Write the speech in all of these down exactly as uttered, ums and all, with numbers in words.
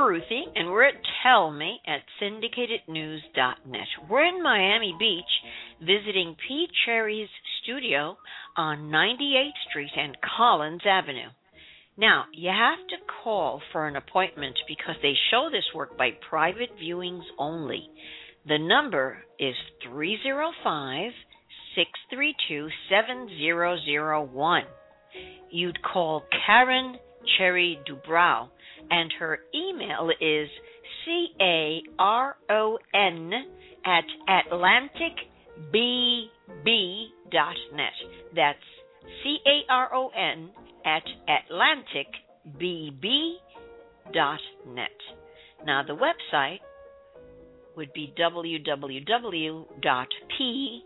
Ruthie, and we're at Tell Me at syndicated news dot net. We're in Miami Beach visiting P. Cherry's studio on ninety-eighth Street and Collins Avenue. Now, you have to call for an appointment because they show this work by private viewings only. The number is three oh five, six three two, seven zero zero one. You'd call Karen Cherry Dubrow, and her email is C A R O N at atlantic b b dot net. That's C A R O N at atlantic b b dot net. Now, the website would be w w w dot p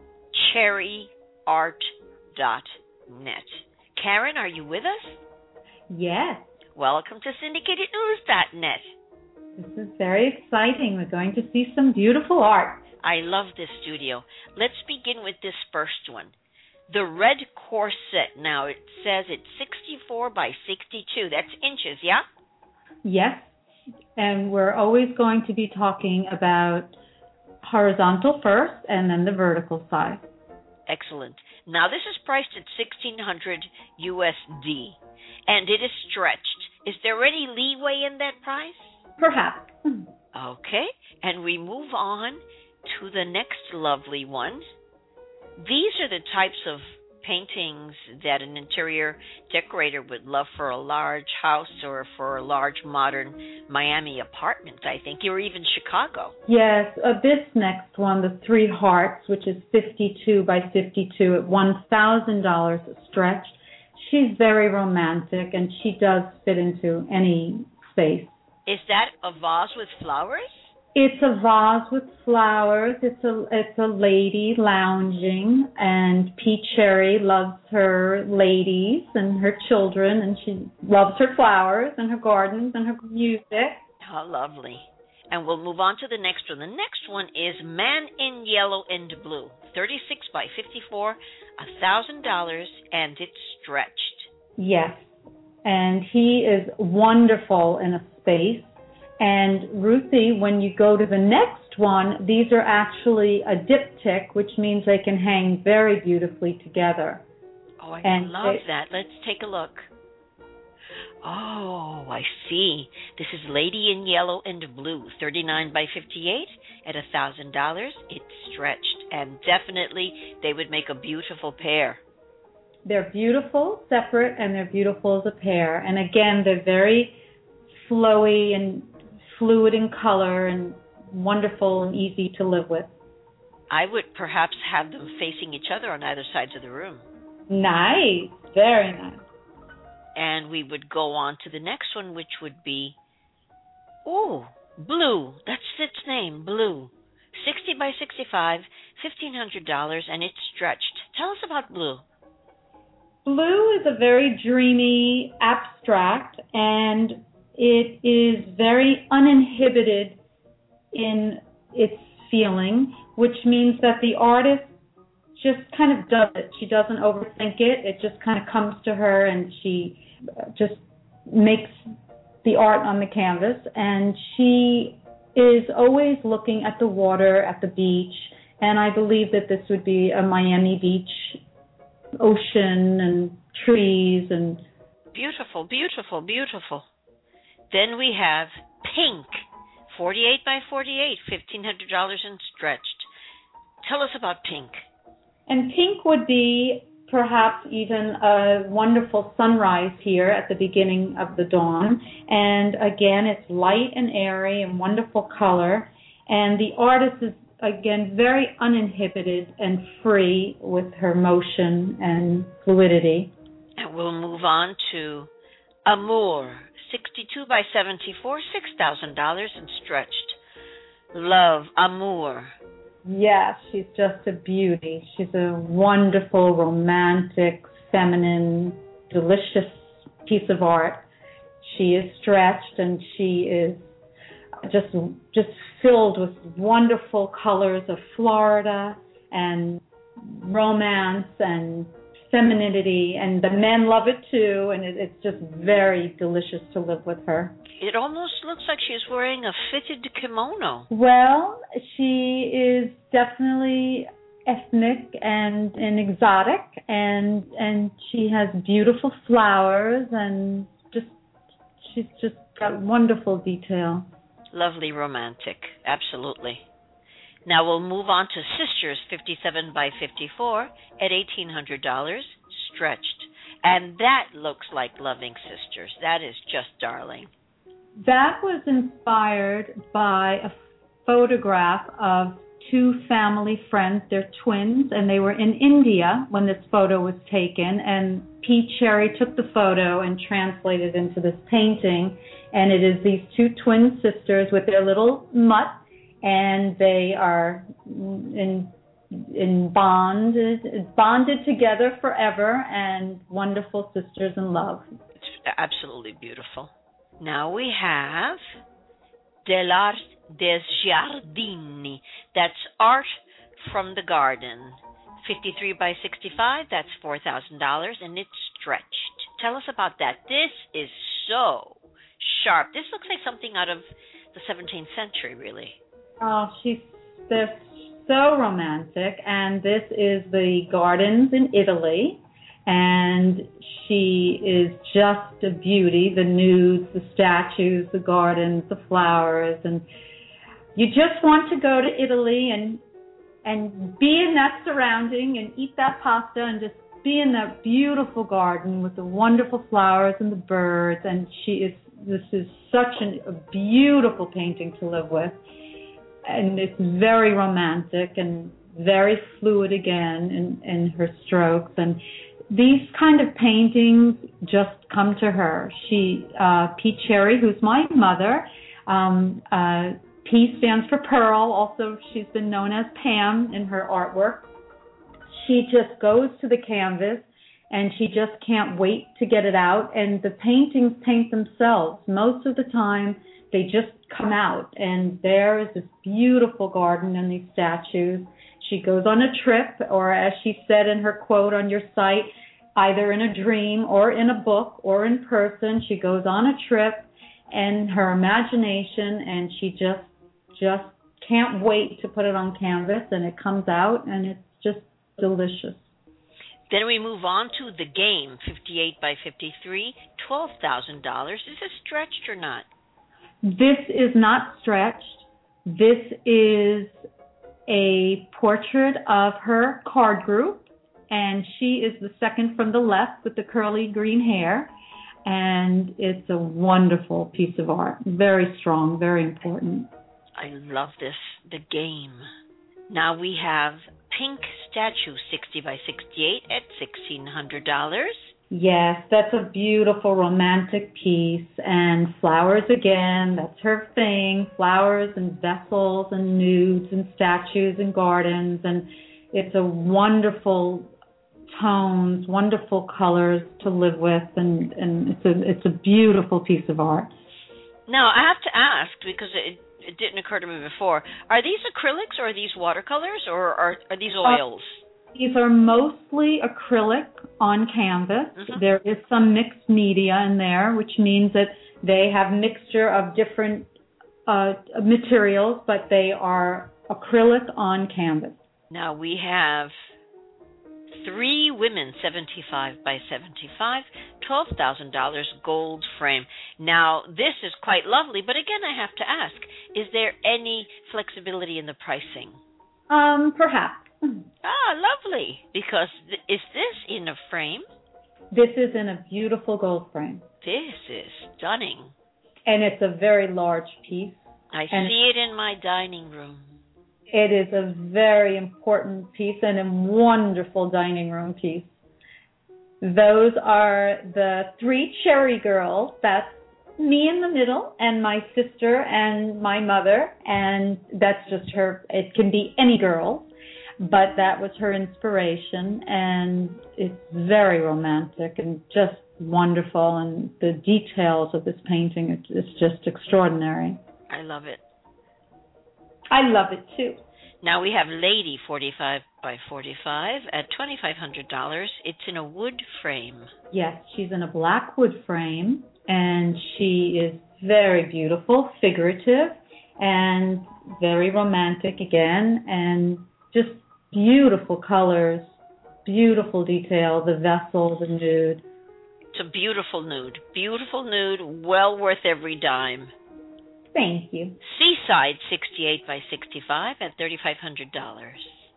cherry art dot net. Karen, are you with us? Yes. Welcome to syndicated news dot net. This is very exciting. We're going to see some beautiful art. I love this studio. Let's begin with this first one. The red corset. Now, it says it's sixty-four by sixty-two. That's inches, yeah? Yes. And we're always going to be talking about horizontal first and then the vertical side. Excellent. Now, this is priced at sixteen hundred U S D, and it is stretched. Is there any leeway in that price? Perhaps. Okay, and we move on to the next lovely one. These are the types of paintings that an interior decorator would love for a large house or for a large modern Miami apartment, I think, or even Chicago. Yes, uh, this next one, the Three Hearts, which is fifty-two by fifty-two at one thousand dollars stretched. She's very romantic, and she does fit into any space. Is that a vase with flowers? It's a vase with flowers. It's a it's a lady lounging, and P. Cherry loves her ladies and her children, and she loves her flowers and her gardens and her music. How lovely. And we'll move on to the next one. The next one is Man in Yellow and Blue, thirty-six by fifty-four, one thousand dollars, and it's stretched. Yes, and he is wonderful in a space. And Ruthie, when you go to the next one, these are actually a diptych, which means they can hang very beautifully together. Oh, I and love it, that. Let's take a look. Oh, I see. This is Lady in Yellow and Blue, thirty-nine by fifty-eight at one thousand dollars. It's stretched, and definitely they would make a beautiful pair. They're beautiful separate, and they're beautiful as a pair. And again, they're very flowy and fluid in color and wonderful and easy to live with. I would perhaps have them facing each other on either sides of the room. Nice. Very nice. And we would go on to the next one, which would be, oh, Blue. That's its name, Blue. sixty by sixty-five, fifteen hundred dollars, and it's stretched. Tell us about Blue. Blue is a very dreamy abstract, and it is very uninhibited in its feeling, which means that the artist just kind of does it. She doesn't overthink it. It just kind of comes to her, and she just makes the art on the canvas. And she is always looking at the water, at the beach, and I believe that this would be a Miami Beach ocean and trees and... Beautiful, beautiful, beautiful. Then we have Pink, forty-eight by forty-eight, fifteen hundred dollars and stretched. Tell us about Pink. And Pink would be perhaps even a wonderful sunrise here at the beginning of the dawn. And again, it's light and airy and wonderful color. And the artist is, again, very uninhibited and free with her motion and fluidity. And we'll move on to Amour, sixty-two by seventy-four, six thousand dollars and stretched. Love, Amour. Yes, she's just a beauty. She's a wonderful, romantic, feminine, delicious piece of art. She is stretched, and she is just just filled with wonderful colors of Florida and romance and femininity, and the men love it too, and it, it's just very delicious to live with her. It almost looks like she's wearing a fitted kimono. Well, she is definitely ethnic and, and exotic, and and she has beautiful flowers, and just she's just got wonderful detail. Lovely romantic, absolutely. Now we'll move on to Sisters fifty-seven by fifty-four at eighteen hundred dollars, stretched. And that looks like Loving Sisters. That is just darling. That was inspired by a photograph of two family friends. They're twins, and they were in India when this photo was taken. And P. Cherry took the photo and translated it into this painting. And it is these two twin sisters with their little mutt, and they are in in bonded bonded together forever, and wonderful sisters in love. It's absolutely beautiful. Now we have Dell'Art des Giardini. That's art from the garden. fifty-three by sixty-five, that's four thousand dollars, and it's stretched. Tell us about that. This is so sharp. This looks like something out of the seventeenth century, really. Oh, she's they're so romantic, and this is the gardens in Italy, and she is just a beauty. The nudes, the statues, the gardens, the flowers, and you just want to go to Italy and and be in that surrounding and eat that pasta and just be in that beautiful garden with the wonderful flowers and the birds. And she is. This is such an, a beautiful painting to live with. And it's very romantic and very fluid again in, in her strokes. And these kind of paintings just come to her. She, uh, P. Cherry, who's my mother, um, uh, P stands for Pearl. Also, she's been known as Pam in her artwork. She just goes to the canvas, and she just can't wait to get it out. And the paintings paint themselves. Most of the time, they just come out, and there is this beautiful garden and these statues. She goes on a trip, or as she said in her quote on your site, either in a dream or in a book or in person, she goes on a trip and her imagination, and she just just can't wait to put it on canvas, and it comes out, and it's just delicious. Then we move on to The Game, fifty-eight by fifty-three, twelve thousand dollars. Is this stretched or not? This is not stretched. This is a portrait of her card group, and she is the second from the left with the curly green hair, and it's a wonderful piece of art. Very strong, very important. I love this, The Game. Now we have Pink Statue, sixty by sixty-eight at sixteen hundred dollars. Yes, that's a beautiful romantic piece, and flowers again, that's her thing, flowers and vessels and nudes and statues and gardens, and it's a wonderful tones, wonderful colors to live with, and, and it's a it's a beautiful piece of art. Now, I have to ask, because it, it didn't occur to me before, are these acrylics or are these watercolors, or are, are these oils? Uh, These are mostly acrylic on canvas. Mm-hmm. There is some mixed media in there, which means that they have mixture of different uh, materials, but they are acrylic on canvas. Now we have three women, seventy-five by seventy-five, twelve thousand dollars gold frame. Now this is quite lovely, but again I have to ask, is there any flexibility in the pricing? Um, perhaps. Ah, lovely. Because th- is this in a frame? This is in a beautiful gold frame. This is stunning. And it's a very large piece. I see it in my dining room. It is a very important piece and a wonderful dining room piece. Those are the three Cherry girls. That's me in the middle, and my sister and my mother. And that's just her. It can be any girl. But that was her inspiration, and it's very romantic and just wonderful, and the details of this painting, it's just extraordinary. I love it. I love it, too. Now we have Lady forty-five by forty-five at twenty-five hundred dollars. It's in a wood frame. Yes, she's in a black wood frame, and she is very beautiful, figurative, and very romantic again, and just beautiful colors, beautiful detail, the vessel, the nude. It's a beautiful nude. Beautiful nude, well worth every dime. Thank you. Seaside sixty-eight by sixty-five at thirty-five hundred dollars.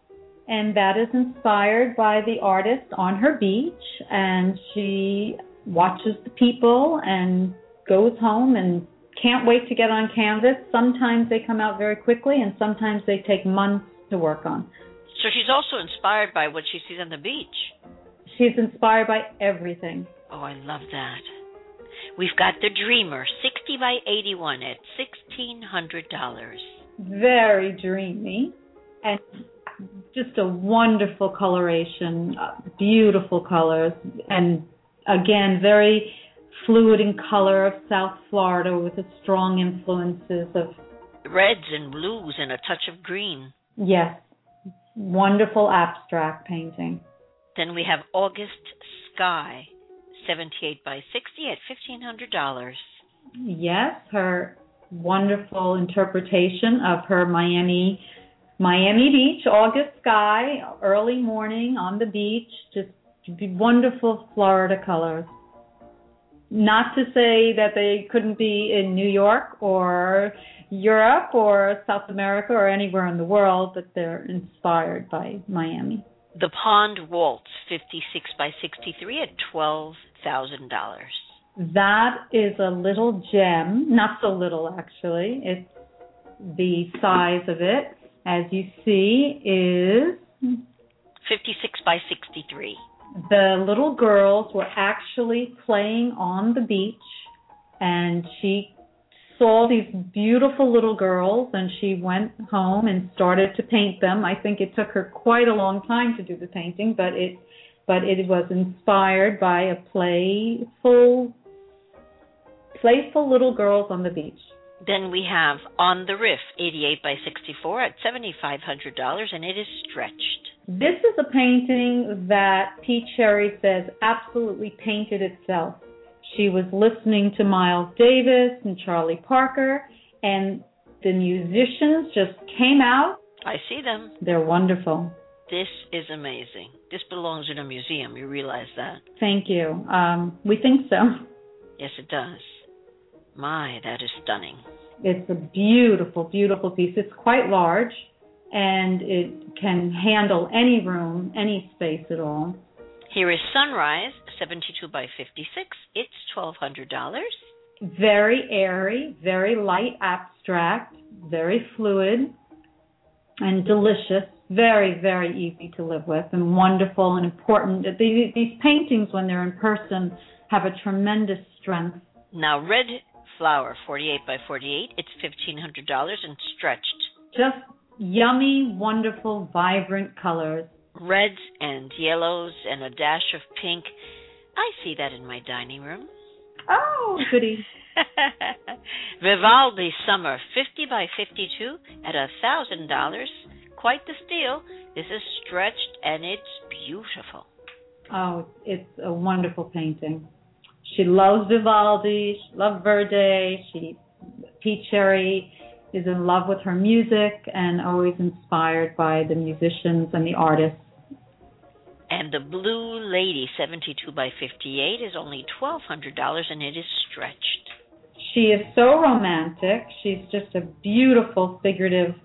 And that is inspired by the artist on her beach, and she watches the people and goes home and can't wait to get on canvas. Sometimes they come out very quickly, and sometimes they take months to work on. So she's also inspired by what she sees on the beach. She's inspired by everything. Oh, I love that. We've got the Dreamer, sixty by eighty-one at sixteen hundred dollars. Very dreamy, and just a wonderful coloration, uh, beautiful colors, and again, very fluid in color of South Florida with its strong influences of reds and blues and a touch of green. Yes, wonderful abstract painting. Then we have August Sky, seventy-eight by sixty at fifteen hundred dollars. Yes, her wonderful interpretation of her Miami Miami Beach, August Sky, early morning on the beach, just wonderful Florida colors. Not to say that they couldn't be in New York or Europe or South America or anywhere in the world, but they're inspired by Miami. The Pond Waltz, fifty-six by sixty-three at twelve thousand dollars. That is a little gem, not so little actually. It's the size of it, as you see, is fifty-six by sixty-three. The little girls were actually playing on the beach, and she saw these beautiful little girls, and she went home and started to paint them. I think it took her quite a long time to do the painting, but it but it was inspired by a playful, playful little girls on the beach. Then we have On the Riff, eighty-eight by sixty-four at seventy-five hundred dollars, and it is stretched. This is a painting that Pete Cherry says absolutely painted itself. She was listening to Miles Davis and Charlie Parker, and the musicians just came out. I see them. They're wonderful. This is amazing. This belongs in a museum. You realize that? Thank you. Um, we think so. Yes, it does. My, that is stunning. It's a beautiful, beautiful piece. It's quite large, and it can handle any room, any space at all. Here is Sunrise, seventy-two by fifty-six. It's twelve hundred dollars. Very airy, very light abstract, very fluid, and delicious. Very, very easy to live with, and wonderful and important. These, these paintings, when they're in person, have a tremendous strength. Now, Red Flower, forty-eight by forty-eight. It's fifteen hundred dollars and stretched. Just yummy, wonderful, vibrant colors. Reds and yellows and a dash of pink. I see that in my dining room. Oh, goody. Vivaldi Summer, fifty by fifty-two at one thousand dollars. Quite the steal. This is stretched and it's beautiful. Oh, it's a wonderful painting. She loves Vivaldi. She loves Verdi. She, Pete Cherry is in love with her music and always inspired by the musicians and the artists. And the Blue Lady, seventy-two by fifty-eight, is only twelve hundred dollars, and it is stretched. She is so romantic. She's just a beautiful figurative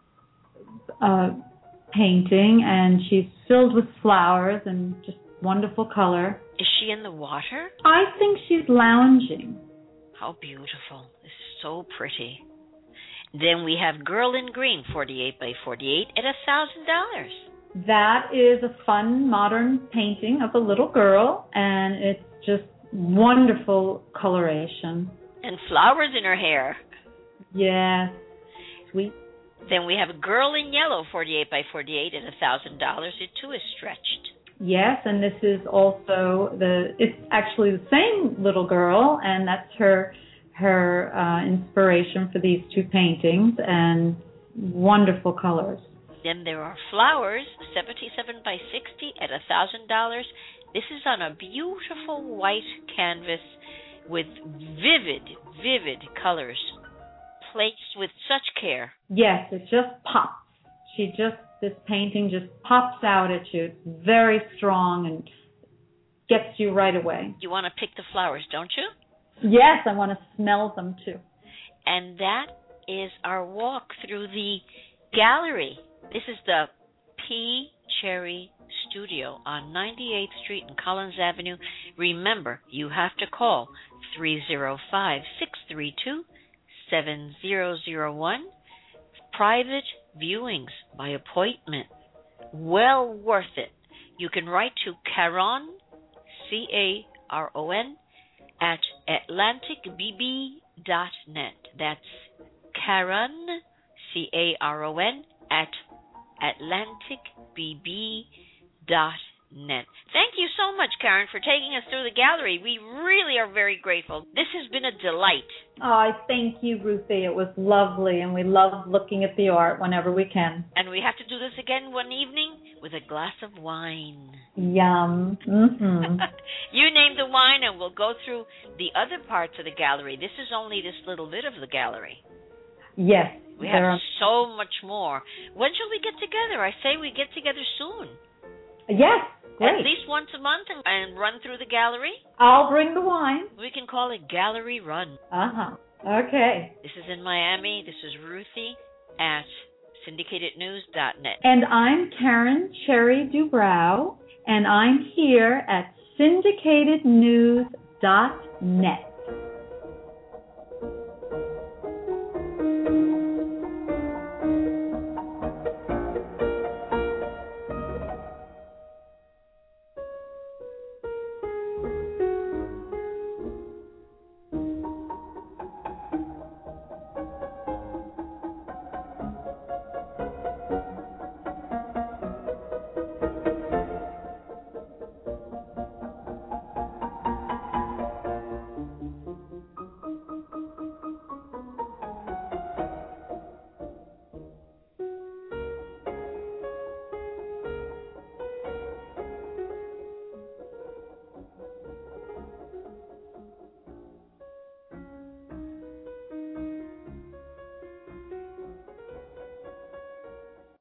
uh, painting, and she's filled with flowers and just wonderful color. Is she in the water? I think she's lounging. How beautiful. This is so pretty. Then we have Girl in Green, forty-eight by forty-eight, at one thousand dollars. That is a fun, modern painting of a little girl, and it's just wonderful coloration. And flowers in her hair. Yes, sweet. Then we have a Girl in Yellow, forty-eight by forty-eight, at one thousand dollars. It too is stretched. Yes, and this is also the, it's actually the same little girl, and that's her her uh, inspiration for these two paintings, and wonderful colors. Then there are flowers, seventy-seven by sixty at one thousand dollars. This is on a beautiful white canvas with vivid, vivid colors, placed with such care. Yes, it just pops. She just, this painting just pops out at you. It's very strong and gets you right away. You want to pick the flowers, don't you? Yes, I want to smell them too. And that is our walk through the gallery. This is the P. Cherry Studio on ninety-eighth Street and Collins Avenue. Remember, you have to call three oh five, six three two, seven zero zero one. Private viewings by appointment. Well worth it. You can write to Caron, C A R O N, at atlantic b b dot net. That's Caron, C A R O N, at atlantic b b dot net. Thank you so much, Karen, for taking us through the gallery. We really are very grateful. This has been a delight. Oh, I thank you, Ruthie. It was lovely, and we love looking at the art whenever we can. And we have to do this again one evening with a glass of wine. Yum. Mm-hmm. You name the wine, and we'll go through the other parts of the gallery. This is only this little bit of the gallery. Yes. We have are... so much more. When shall we get together? I say we get together soon. Yes. Great. At least once a month and, and run through the gallery. I'll bring the wine. We can call it Gallery Run. Uh-huh. Okay. This is in Miami. This is Ruthie at syndicated news dot net. And I'm Karen Cherry Dubrow, and I'm here at syndicated news dot net.